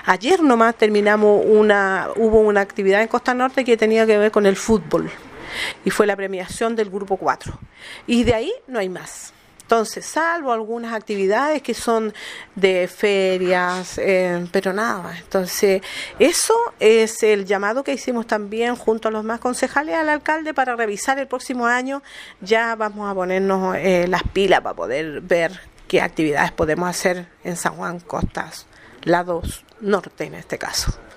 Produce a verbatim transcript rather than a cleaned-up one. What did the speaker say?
Ayer nomás terminamos una, hubo una actividad en Costa Norte que tenía que ver con el fútbol y fue la premiación del grupo cuatro. Y de ahí no hay más. Entonces, salvo algunas actividades que son de ferias, eh, pero nada. Entonces, eso es el llamado que hicimos también junto a los más concejales al alcalde para revisar el próximo año. Ya vamos a ponernos eh, las pilas para poder ver qué actividades podemos hacer en San Juan Costas, lado norte en este caso.